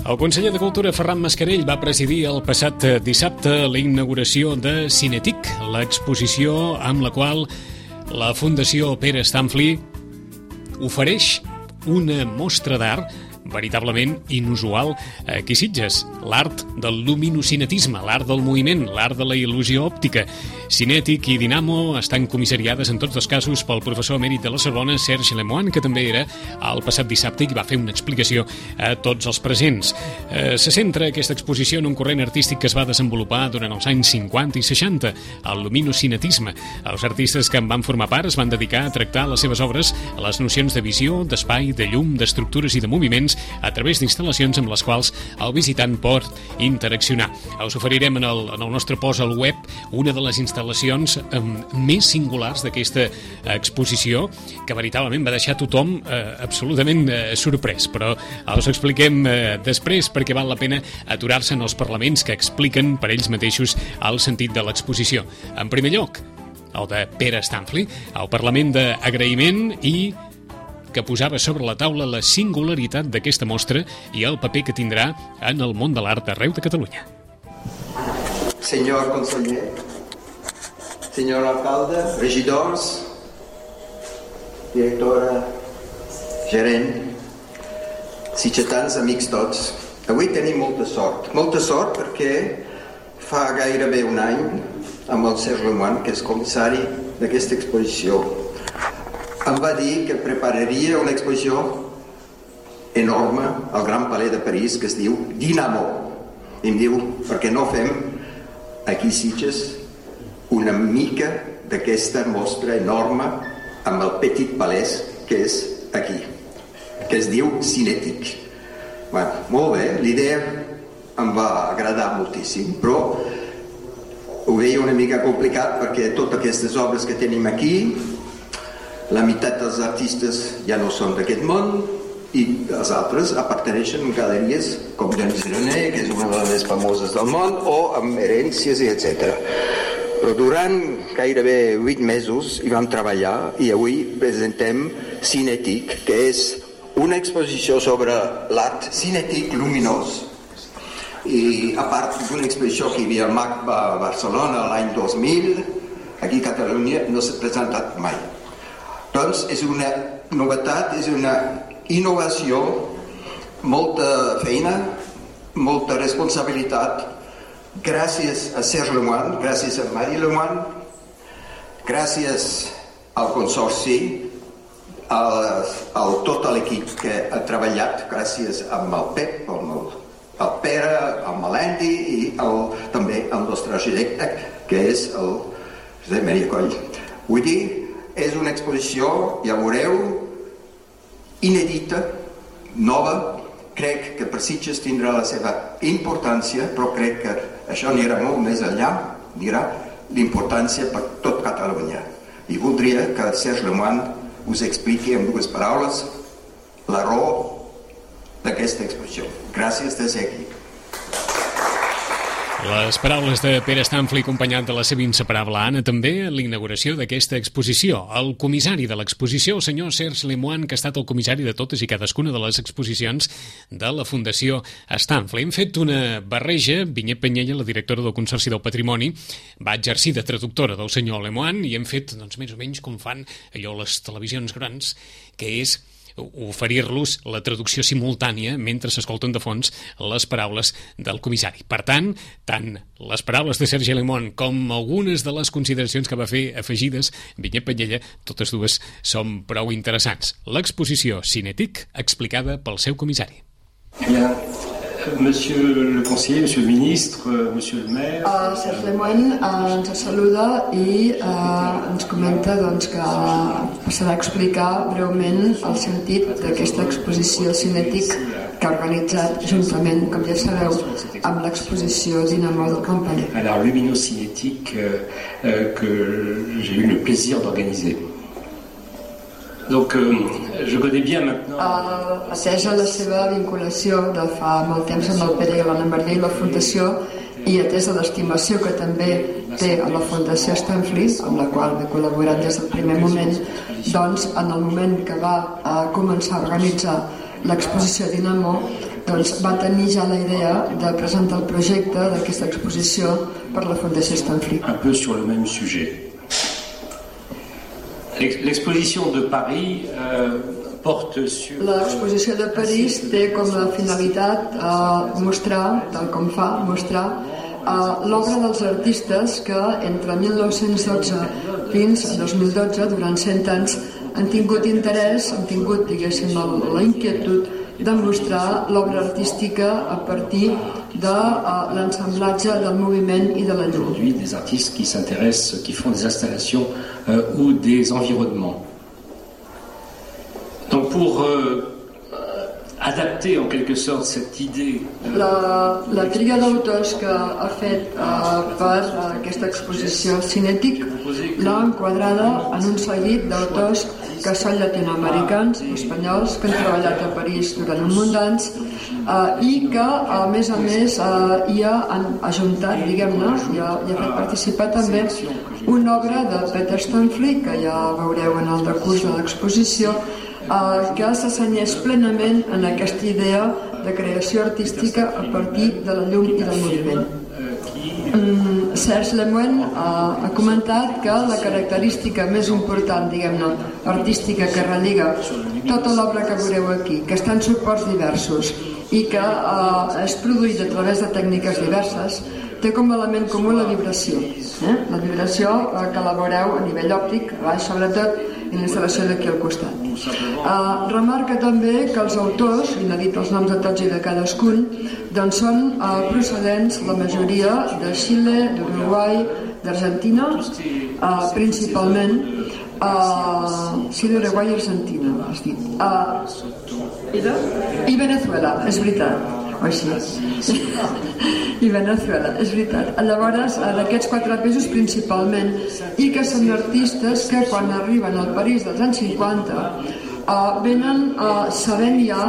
El conseller de Cultura, Ferran Mascarell, va presidir el passat dissabte la inauguració de Cinetic, l'exposició amb la qual la Fundació Pere Stamfli ofereix una mostra d'art veritablement inusual aquí a Sitges, l'art del luminocinetisme, l'art del moviment, l'art de la il·lusió òptica. Cinetic i Dinamo estan comissariades en tots els casos pel professor emèrit de la Sorbona, Serge Lemoine, que també era el passat dissabte i va fer una explicació a tots els presents. Se centra aquesta exposició en un corrent artístic que es va desenvolupar durant els anys 50 i 60, el luminocinetisme. Els artistes que en van formar part es van dedicar a tractar les seves obres a les nocions de visió, d'espai, de llum, d'estructures i de moviments a través d'instal·lacions amb les quals el visitant pot interaccionar. Us oferirem en el nostre post al web una de les instal·lacions més singulars d'aquesta exposició, que veritablement va deixar tothom absolutament sorprès, però us expliquem després perquè val la pena aturar-se en els parlaments que expliquen per ells mateixos el sentit de l'exposició. En primer lloc, el de Pere Stamfli, el Parlament d'Agraïment i que posava sobre la taula la singularitat d'aquesta mostra i el paper que tindrà en el món de l'art arreu de Catalunya. Senyor conseller, senyor alcalde, regidors, directora, gerent, sitgetans, amics tots. Avui tenim molta sort perquè fa gairebé un any amb el Serge Lemoine, que és comissari d'aquesta exposició, em va dir que prepararia una exposició enorme al Gran Palais de París que es diu Dinamo. I em diu, per què no fem aquí a Sitges una mica d'aquesta mostra enorme amb el petit palès que és aquí, que es diu Cinetic. Bueno, molt bé, l'idea em va agradar moltíssim, però ho veia una mica complicat perquè totes aquestes obres que tenim aquí, la meitat dels artistes ja no són d'aquest món i els altres aparteneixen en galeries com Denis René, que és una de les més famoses del món, o amb herències, etc. Però durant gairebé 8 mesos hi vam treballar i avui presentem Cinetic, que és una exposició sobre l'art cinètic luminós. I a part d'una exposició que hi havia al MAC a Barcelona l'any 2000, aquí a Catalunya no s'ha presentat mai. Doncs és una novetat, és una innovació, molta feina, molta responsabilitat. Gràcies a Serge Lemoine, gràcies a Marie Lemoine, gràcies al consorci, a tot l'equip que ha treballat, gràcies amb el Pep, el Pere, el Melendi i també el nostre arquitecte, que és el Josep Maria Coll. Vull dir, és una exposició, ja veureu, inèdita, nova. Crec que per Sitges tindrà la seva importància, però crec que això anirà molt més enllà, dirà l'importància per tot Catalunya. I voldria que Serge Lemoine us expliqui en 2 paraules la raó d'aquesta exposició. Gràcies de ser aquí. Les paraules de Pere Stamfli acompanyat de la seva inseparable Anna també en l'inauguració d'aquesta exposició. El comissari de l'exposició, el senyor Serge Lemoine, que ha estat el comissari de totes i cadascuna de les exposicions de la Fundació Stamfli. Hem fet una barreja. Vinyet Penyella, la directora del Consorci del Patrimoni, va exercir de traductora del senyor Lemoine i hem fet, doncs, més o menys com fan allò les televisions grans, que és oferir-los la traducció simultània mentre s'escolten de fons les paraules del comissari. Per tant les paraules de Serge Lemoine com algunes de les consideracions que va fer afegides Vinyet Penyella, totes dues són prou interessants. L'exposició Cinetic explicada pel seu comissari. Monsieur le conseiller, monsieur le ministre, monsieur le maire... Serge Lemoine ens saluda i ens comenta que passarà a explicar breument el sentit d'aquesta exposició Cinetic que ha organitzat juntament, com ja sabeu, amb l'exposició Dinamo del Grand Palais. Alors, lumino-cinétique que j'ai eu le plaisir d'organiser. Donc, je connais bien maintenant... Atesa la seva vinculació de fa molt temps amb el Pere i l'Anna Maria i la Fundació i atesa l'estimació que també té a la Fundació Stamfli, amb la qual he col·laborat des del primer moment, doncs en el moment que va començar a organitzar l'exposició Dinamo doncs, va tenir ja la idea de presentar el projecte d'aquesta exposició per la Fundació Stanfree. Un peu sur le même sujet. L'exposition de Paris porte sur... L'exposició de París té com a finalitat mostrar, tal com fa, mostrar l'obra dels artistes que entre 1912 fins a 2012, durant 100 anys, han tingut interès, han tingut, diguéssim, la inquietud de mostrar l'obra artística a partir de l'ensemblatge del moviment i de la llum. Des artistes qui s'intéressent, qui font des installations ou des environnements. Donc pour adapter en quelque sorte cette idée... La tria d'autors que ha fet per aquesta exposició Cinètic l'ha enquadrada en un seguit d'autors que són llatinoamericans, espanyols, que han treballat a París durant un munt d'anys i que, a més, hi ha ajuntat, diguem-ne, i ha fet participar també una obra de Peter Stanfree, que ja veureu en el decurs de l'exposició, que s'assenyeix plenament en aquesta idea de creació artística a partir de la llum i del moviment. Serge Lemoine ha comentat que la característica més important, diguem-ne, artística que relliga tota l'obra que veureu aquí, que està en suports diversos i que és produït a través de tècniques diverses, té com a element comú la vibració. La vibració que la veureu a nivell òptic, sobretot en l'instal·lació d'aquí al costat. Remarca també que els autors, i n'ha dit els noms de tots i de cadascun, doncs són procedents, la majoria, de Xile, d'Uruguai, d'Argentina, principalment, Xile, Uruguai i Argentina, has dit. I Venezuela, és veritat. I Venezuela, és veritat. Llavors, d'aquests 4 països principalment, i que són artistes que quan arriben al París dels anys 50 venen sabent ja,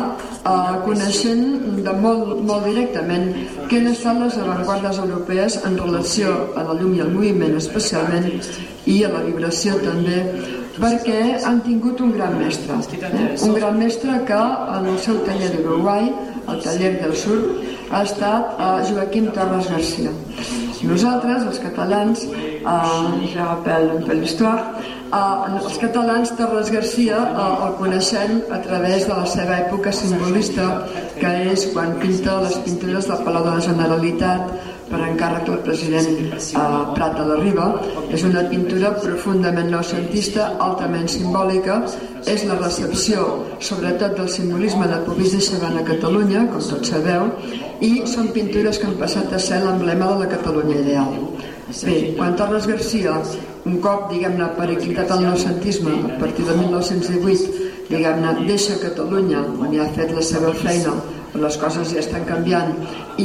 coneixent de molt directament què han estat les avantguardes europees en relació a la llum i al moviment especialment, i a la vibració també, perquè han tingut un gran mestre, un gran mestre que en el seu taller d'Uruguai, el taller del Sur, ha estat Joaquim Torres Garcia. Nosaltres, els catalans, je rappelle un peu l'histoire, els catalans, Torres Garcia el coneixem a través de la seva època simbolista, que és quan pinta les pintures del Palau de la Generalitat per encàrrec del president Prat de la Riba. És una pintura profundament noucentista, altament simbòlica, és la recepció sobretot del simbolisme de Puvis de Chavannes a Catalunya, com tots sabeu, i són pintures que han passat a ser l'emblema de la Catalunya ideal. Bé, quan Torres Garcia, un cop, diguem-ne, periclitat al noucentisme a partir de 1918, diguem-ne, deixa Catalunya, on ja ha fet la seva feina, les coses ja estan canviant, i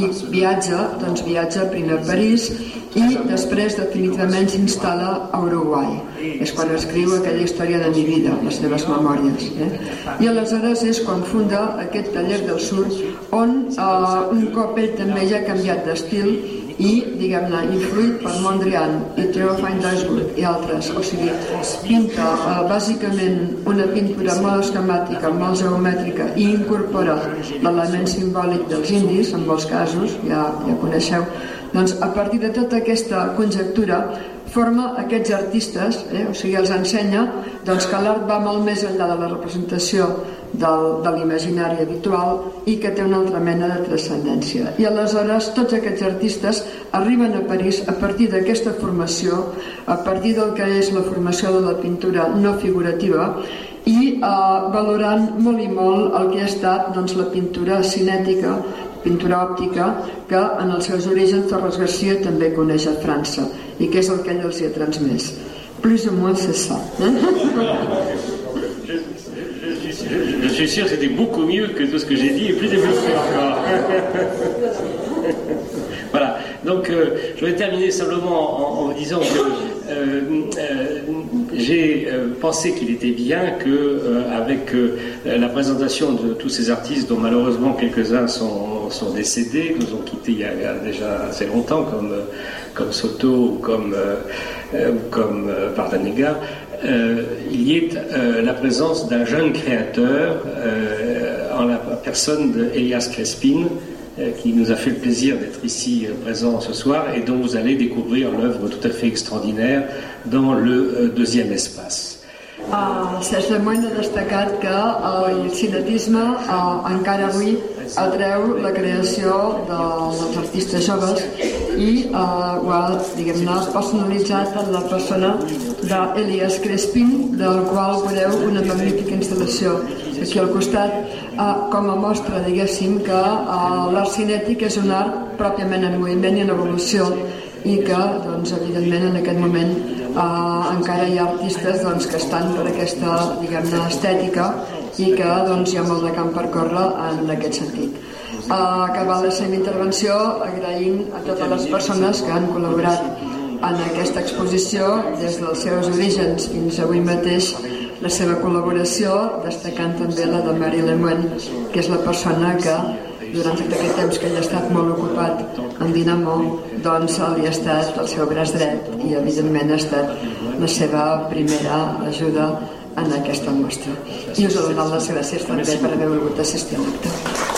viatja primer a París i després definitivament s'instal·la a Uruguai. És quan escriu aquella història de mi vida, les seves memòries. I aleshores és quan funda aquest taller del Sur, on un cop ell també ja ha canviat d'estil i, diguem-ne, influït per Mondrian i Théophile d'Augsburg i altres. O sigui, pinta bàsicament una pintura molt esquemàtica, molt geomètrica, i incorpora l'element simbòlic dels indis, en molts casos, ja coneixeu. Doncs a partir de tota aquesta conjectura forma aquests artistes, o sigui, els ensenya que l'art va molt més enllà de la representació de l'imaginari habitual i que té una altra mena de transcendència. I aleshores tots aquests artistes arriben a París a partir d'aquesta formació, a partir del que és la formació de la pintura no figurativa, i valorant molt i molt el que ha estat la pintura cinètica, pintura òptica, que en els seus orígens Torres Garcia també coneix a França i que és el que ell els hi ha transmès. Plus ou moins c'est ça. Je suis sûr que c'était beaucoup mieux que tout ce que j'ai dit et plus développé encore. Voilà, donc je vais terminer simplement en vous disant que j'ai pensé qu'il était bien qu'avec la présentation de tous ces artistes dont malheureusement quelques-uns sont décédés, que nous ont quittés il y a déjà assez longtemps, comme Soto ou comme Bardanega, il y ait la présence d'un jeune créateur en la personne d'Elias Crespin, qui nous a fait le plaisir d'être ici présent ce soir et dont vous allez découvrir l'œuvre tout à fait extraordinaire dans le deuxième espace. Serge Lemoine ha destacat que el cinetisme encara avui atreu la creació dels artistes joves i ho ha, diguem-ne, personalitzat en la persona d'Elias Crespin, del qual veureu una magnífica instal·lació aquí al costat, com a mostra, diguéssim, que l'art cinètic és un art pròpiament en moviment i en evolució i que, doncs, evidentment, en aquest moment encara hi ha artistes que estan per aquesta, diguem-ne, estètica i que hi ha molt de camp per córrer en aquest sentit. Acabant la seva intervenció, agraint a totes les persones que han col·laborat en aquesta exposició des dels seus orígens fins avui mateix, la seva col·laboració, destacant també la de Marie Lemoine, que és la persona que durant tot aquest temps que ell ha estat molt ocupat en Dinamo, doncs li ha estat el seu braç dret i evidentment ha estat la seva primera ajuda en aquesta mostra. I us he donat les gràcies també per haver volgut assistir a l'acte.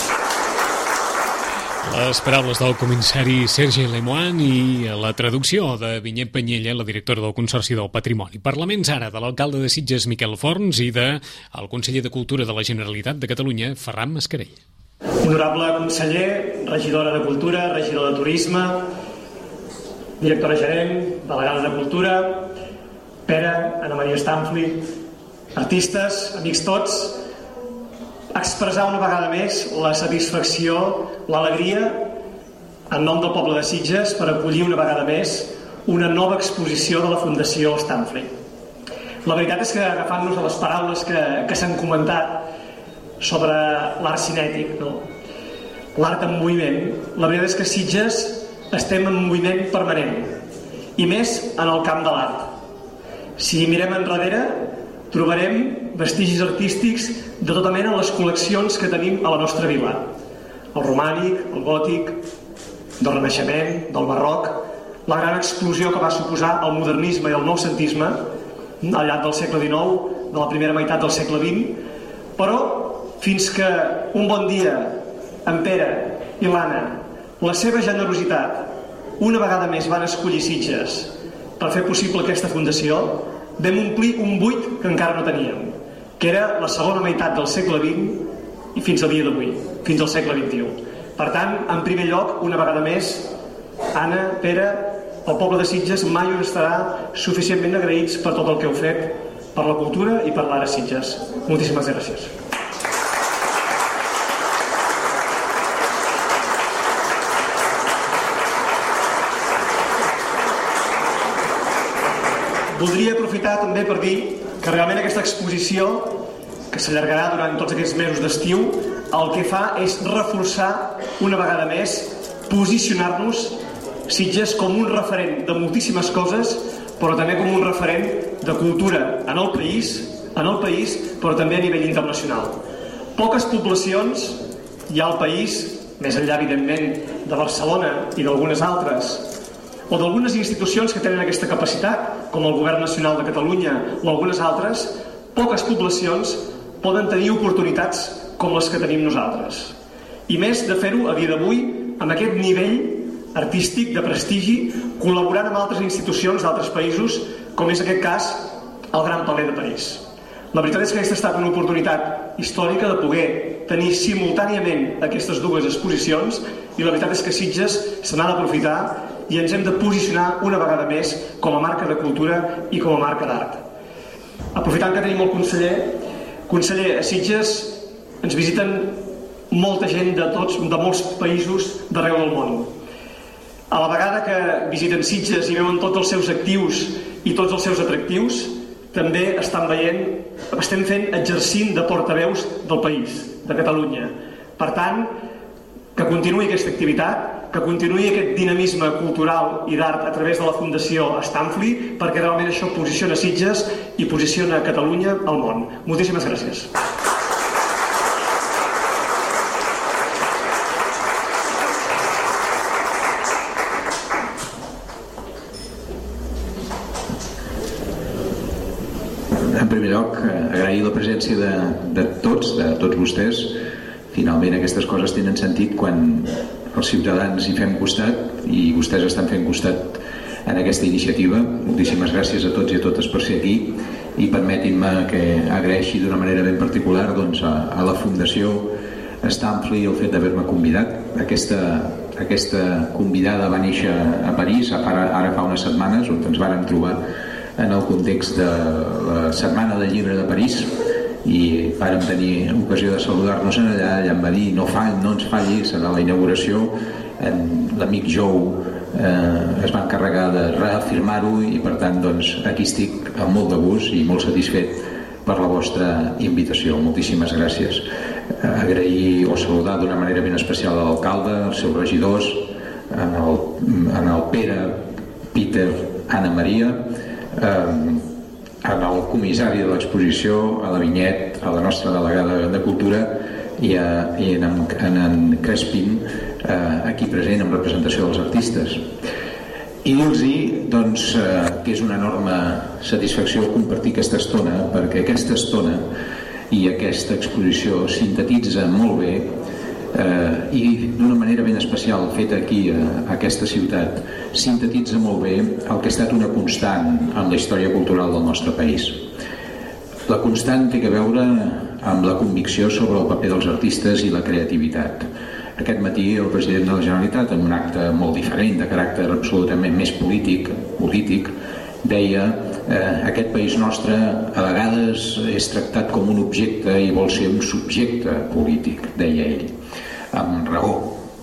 Les paraules del comissari Serge Lemoine i la traducció de Vinyet Penyella, la directora del Consorci del Patrimoni. Parlaments ara de l'alcalde de Sitges, Miquel Forns, i del conseller de Cultura de la Generalitat de Catalunya, Ferran Mascarell. Honorable conseller, regidora de Cultura, regidor de Turisme, directora gerent, delegada de Cultura, Pere, Anna Maria Stanfli, artistes, amics tots, expressar una vegada més la satisfacció, l'alegria en nom del poble de Sitges per acollir una vegada més una nova exposició de la Fundació Stanfli. La veritat és que, agafant-nos de les paraules que s'han comentat sobre l'art cinètic, l'art en moviment, la veritat és que a Sitges estem en moviment permanent i més en el camp de l'art. Si mirem enrere trobarem vestigis artístics de tota mena en les col·leccions que tenim a la nostra vila. El romànic, el gòtic, del Renaixement, del barroc, la gran explosió que va suposar el modernisme i el noucentisme al llarg del segle XIX, de la primera meitat del segle XX, però fins que un bon dia en Pere i l'Anna, la seva generositat, una vegada més van escollir Sitges per fer possible aquesta fundació, vam omplir un buit que encara no teníem, que era la segona meitat del segle XX i fins al dia d'avui, fins al segle XXI. Per tant, en primer lloc, una vegada més, Anna, Pere, el poble de Sitges mai us estarà suficientment agraïts per tot el que heu fet per la cultura i per l'art a Sitges. Moltíssimes gràcies. Voldria aprofitar també per dir que realment aquesta exposició, que s'allargarà durant tots aquests mesos d'estiu, el que fa és reforçar una vegada més, posicionar-nos Sitges com un referent de moltíssimes coses, però també com un referent de cultura en el país, però també a nivell internacional. Poques poblacions hi ha al país, més enllà evidentment de Barcelona i d'algunes altres, o d'algunes institucions que tenen aquesta capacitat, com el Govern Nacional de Catalunya o algunes altres, poques poblacions poden tenir oportunitats com les que tenim nosaltres. I més de fer-ho a dia d'avui amb aquest nivell artístic de prestigi, col·laborant amb altres institucions d'altres països, com és aquest cas el Gran Palais de París. La veritat és que aquesta ha estat una oportunitat històrica de poder tenir simultàniament aquestes dues exposicions i la veritat és que Sitges se n'ha d'aprofitar i ens hem de posicionar una vegada més com a marca de cultura i com a marca d'art. Aprofitant que tenim el conseller, a Sitges ens visiten molta gent de molts països d'arreu del món. A la vegada que visiten Sitges i veuen tots els seus actius i tots els seus atractius, també estem fent exercint de portaveus del país, de Catalunya. Per tant, que continuï aquesta activitat, que continuï aquest dinamisme cultural i d'art a través de la Fundació Stanfli, perquè realment això posiciona Sitges i posiciona Catalunya al món. Moltíssimes gràcies. En primer lloc, agrair la presència de tots vostès, Finalment aquestes coses tenen sentit quan els ciutadans hi fem costat, i vostès estan fent costat en aquesta iniciativa. Moltíssimes gràcies a tots i a totes per ser aquí, i permetin-me que agraeixi d'una manera ben particular a la Fundació Stamfli el fet d'haver-me convidat. Aquesta convidada va néixer a París ara fa unes setmanes, on ens vàrem trobar en el context de la Setmana del Llibre de París, i vàrem tenir ocasió de saludar-nos allà. Ella em va dir no ens falli, serà la inauguració. L'amic Joe es va encarregar de reafirmar-ho, i per tant aquí estic amb molt de gust i molt satisfet per la vostra invitació. Moltíssimes gràcies. Agrair o saludar d'una manera ben especial a l'alcalde, als seus regidors, en el Pere, Peter, Anna Maria, en el comissari de l'exposició, a la Vinyet, a la nostra delegada de Cultura, i en Crespin, aquí present en representació dels artistes. I dir-los que és una enorme satisfacció compartir aquesta estona, perquè aquesta estona i aquesta exposició sintetitza molt bé, i d'una manera ben especial feta aquí a aquesta ciutat, sintetitza molt bé el que ha estat una constant en la història cultural del nostre país. La constant té a veure amb la convicció sobre el paper dels artistes i la creativitat. Aquest matí el president de la Generalitat, en un acte molt diferent, de caràcter absolutament més polític, deia: aquest país nostre a vegades és tractat com un objecte i vol ser un subjecte polític, deia ell, amb raó.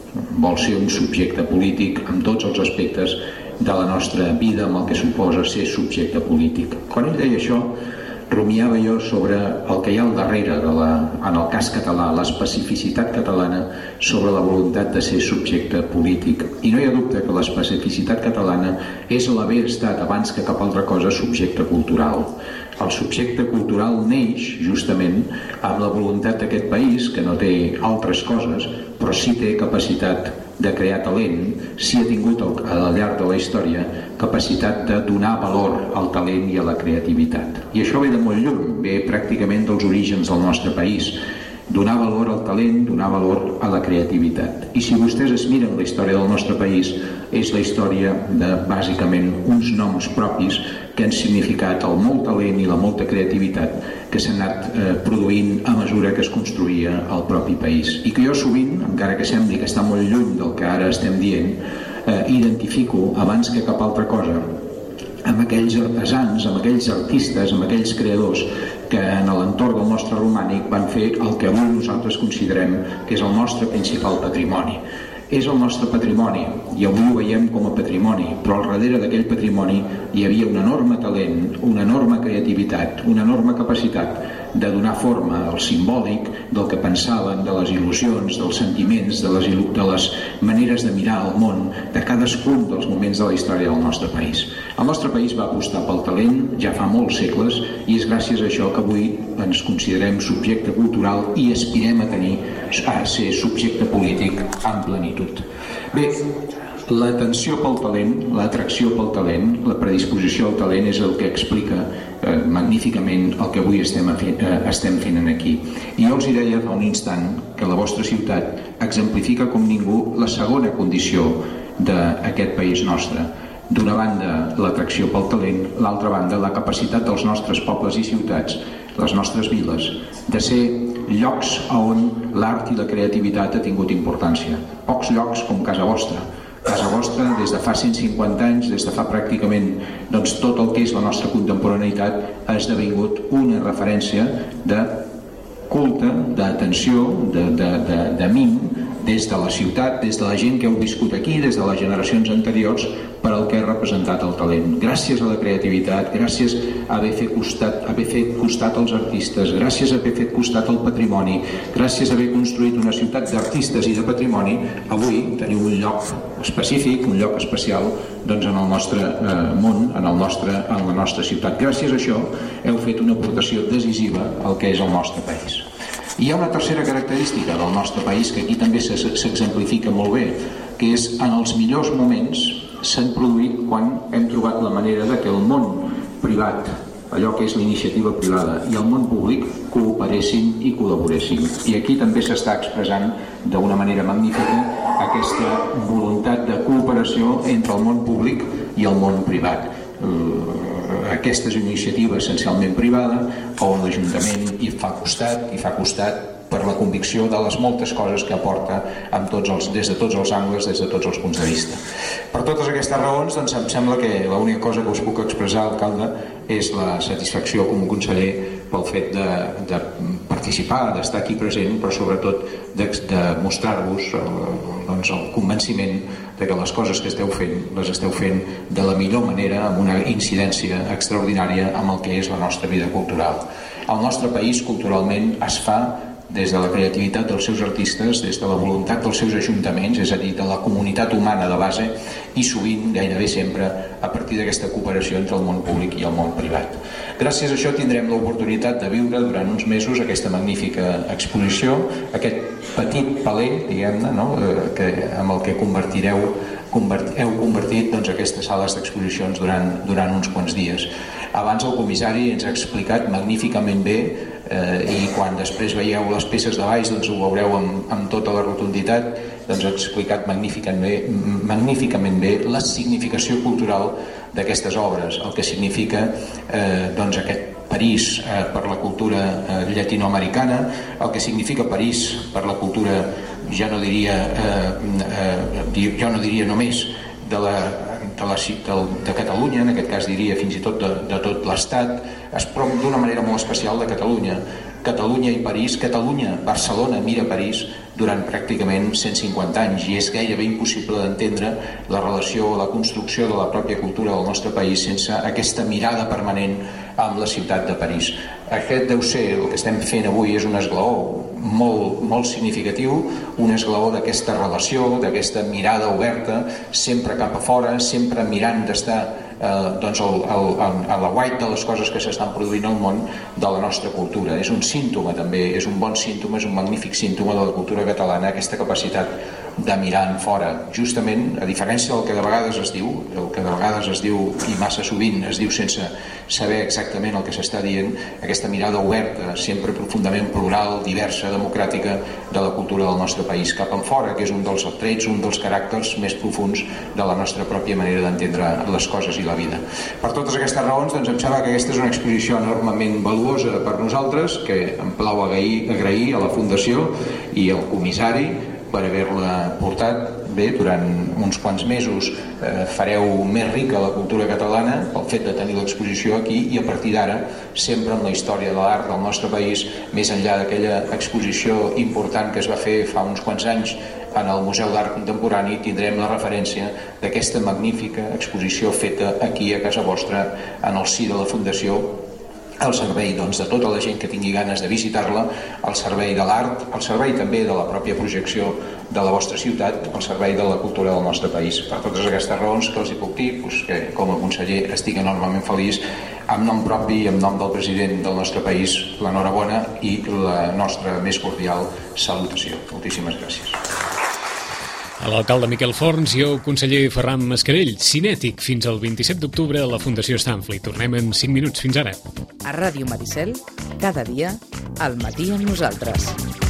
Vol ser un subjecte polític en tots els aspectes de la nostra vida, amb el que suposa ser subjecte polític. Quan ell deia això, rumiava jo sobre el que hi ha al darrere en el cas català, l'especificitat catalana sobre la voluntat de ser subjecte polític. I no hi ha dubte que l'especificitat catalana és l'haver estat, abans que cap altra cosa, subjecte cultural. El subjecte cultural neix justament amb la voluntat d'aquest país, que no té altres coses, però sí té capacitat de crear talent, sí ha tingut al llarg de la història capacitat de donar valor al talent i a la creativitat. I això ve de molt lluny, ve pràcticament dels orígens del nostre país. Donar valor al talent, donar valor a la creativitat. I si vostès es miren la història del nostre país, és la història de, bàsicament, uns noms propis que han significat el molt talent i la molta creativitat que s'han anat produint a mesura que es construïa el propi país. I que jo sovint, encara que sembli que està molt lluny del que ara estem dient, identifico, abans que cap altra cosa, amb aquells artesans, amb aquells artistes, amb aquells creadors que en l'entorn del nostre romànic van fer el que avui nosaltres considerem que és el nostre principal patrimoni. És el nostre patrimoni, i avui ho veiem com a patrimoni, però al darrere d'aquell patrimoni hi havia un enorme talent, una enorme creativitat, una enorme capacitat de donar forma al simbòlic del que pensaven, de les il·lusions, dels sentiments, de les maneres de mirar el món, de cadascun dels moments de la història del nostre país. El nostre país va apostar pel talent ja fa molts segles, i és gràcies a això que avui ens considerem subjecte cultural i aspirem a ser subjecte polític en plenitud. Bé, l'atenció pel talent, l'atracció pel talent, la predisposició al talent és el que explica magníficament el que avui estem fent aquí. I jo els deia fa un instant que la vostra ciutat exemplifica com ningú la segona condició d'aquest país nostre. D'una banda, l'atracció pel talent, l'altra banda, la capacitat dels nostres pobles i ciutats, les nostres viles, de ser llocs on l'art i la creativitat ha tingut importància. Pocs llocs com casa vostra. Casa vostra, des de fa 150 anys, des de fa pràcticament tot el que és la nostra contemporaneïtat, ha esdevingut una referència de culte, d'atenció, de mim, des de la ciutat, des de la gent que heu viscut aquí, des de les generacions anteriors, per al que ha representat el talent. Gràcies a la creativitat, gràcies a haver fet costat als artistes, gràcies a haver fet costat al patrimoni, gràcies a haver construït una ciutat d'artistes i de patrimoni, avui teniu un lloc específic, un lloc especial en el nostre món, en la nostra ciutat. Gràcies a això heu fet una aportació decisiva al que és el nostre país. Hi ha una tercera característica del nostre país que aquí també s'exemplifica molt bé, que és en els millors moments s'han produït quan hem trobat la manera de que el món privat allò que és l'iniciativa privada i el món públic cooperessin i col·laboressin. I aquí també s'està expressant d'una manera magnífica aquesta voluntat de cooperació entre el món públic i el món privat. Aquesta és una iniciativa essencialment privada on l'Ajuntament hi fa costat per la convicció de les moltes coses que aporta des de tots els angles, des de tots els punts de vista. Per totes aquestes raons, doncs, em sembla que l'única cosa que us puc expressar, alcalde, és la satisfacció com a conseller pel fet de participar, d'estar aquí present, però sobretot de mostrar-vos el convenciment de que les coses que esteu fent, les esteu fent de la millor manera, amb una incidència extraordinària amb el que és la nostra vida cultural. El nostre país culturalment es fa des de la creativitat dels seus artistes, des de la voluntat dels seus ajuntaments, és a dir, de la comunitat humana de base, i sovint, gairebé sempre, a partir d'aquesta cooperació entre el món públic i el món privat. Gràcies a això tindrem l'oportunitat de viure durant uns mesos aquesta magnífica exposició, aquest petit paler, diguem-ne, no? Amb el que heu convertit aquestes sales d'exposicions durant uns quants dies. Abans el comissari ens ha explicat magníficament bé i quan després veieu les peces de baix doncs ho veureu amb tota la rotunditat, doncs ha explicat magníficament bé la significació cultural d'aquestes obres, el que significa aquest París per la cultura llatinoamericana, el que significa París per la cultura, jo no diria només de Catalunya, en aquest cas diria fins i tot de tot l'Estat, però d'una manera molt especial de Catalunya. Catalunya i París, Catalunya, Barcelona mira París durant pràcticament 150 anys i és gairebé impossible d'entendre la relació o la construcció de la pròpia cultura del nostre país sense aquesta mirada permanent amb la ciutat de París. Aquest deu ser, el que estem fent avui és un esglaó molt significatiu, un esglaó d'aquesta relació, d'aquesta mirada oberta, sempre cap a fora, sempre mirant d'estar a la guait de les coses que s'estan produint al món de la nostra cultura. És un símptoma també, és un bon símptoma, és un magnífic símptoma de la cultura catalana, aquesta capacitat de mirar en fora, justament a diferència del que de vegades es diu, i massa sovint es diu sense saber exactament el que s'està dient, aquesta mirada oberta, sempre profundament plural, diversa, democràtica de la cultura del nostre país, cap en fora, que és un dels trets, un dels caràcters més profuns de la nostra pròpia manera d'entendre les coses i la vida. Per totes aquestes raons, doncs em sembla que aquesta és una exposició enormement valuosa per nosaltres, que em plau agrair a la Fundació i al comissari per haver-la portat bé durant uns quants mesos. Fareu més rica la cultura catalana pel fet de tenir l'exposició aquí i a partir d'ara, sempre amb la història de l'art del nostre país, més enllà d'aquella exposició important que es va fer fa uns quants anys en el Museu d'Art Contemporani, tindrem la referència d'aquesta magnífica exposició feta aquí a casa vostra, en el si de la Fundació, al servei de tota la gent que tingui ganes de visitar-la, al servei de l'art, al servei també de la pròpia projecció de la vostra ciutat, al servei de la cultura del nostre país. Per totes aquestes raons que els hi puc dir, que com a conseller estic enormement feliç, en nom propi i en nom del president del nostre país, l'enhorabona i la nostra més cordial salutació. Moltíssimes gràcies. A l'alcalde Miquel Forns i el conseller Ferran Mascarell, cinètic fins al 27 d'octubre a la Fundació Stanfly. Tornem en 5 minuts. Fins ara. A Ràdio Maricel, cada dia, al matí amb nosaltres.